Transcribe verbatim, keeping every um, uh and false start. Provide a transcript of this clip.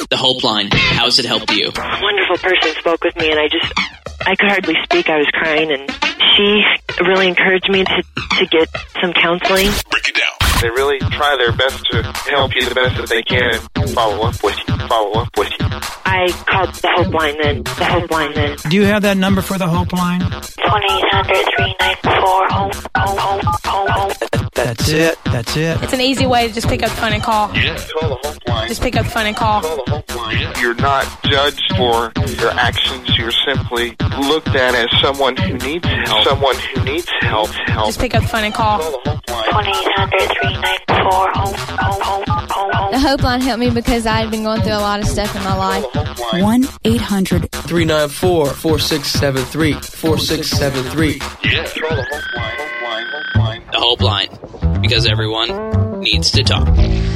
The Hope Line. How has it helped you? A wonderful person spoke with me, and I just, I could hardly speak. I was crying, and she really encouraged me to, to get some counseling. Break it down. They really try their best to help you the best that they can and follow up with you, follow up with you. I called the Hope Line then, the Hope Line then. Do you have that number for the Hope Line? one eight hundred, three nine four, HOPE, HOPE, HOPE, HOPE. That's it. That's it. It's an easy way to just pick up the phone and call. Yeah. Call the Hope Line. Just pick up the phone and call. Call the Hope Line. You're not judged for your actions. You're simply looked at as someone who needs help. Someone who needs help. help. Just pick up the phone and call. Call the Hope Line. one eight hundred, three nine four, HOPE, HOPE, HOPE, HOPE. The Hope Line helped me because I had been going through a lot of stuff in my life. one eight hundred, three nine four, four six seven three, four six seven three. Yeah. Call the Hope Line. Hope Line. Hope Line. The Hope Line. Because everyone needs to talk.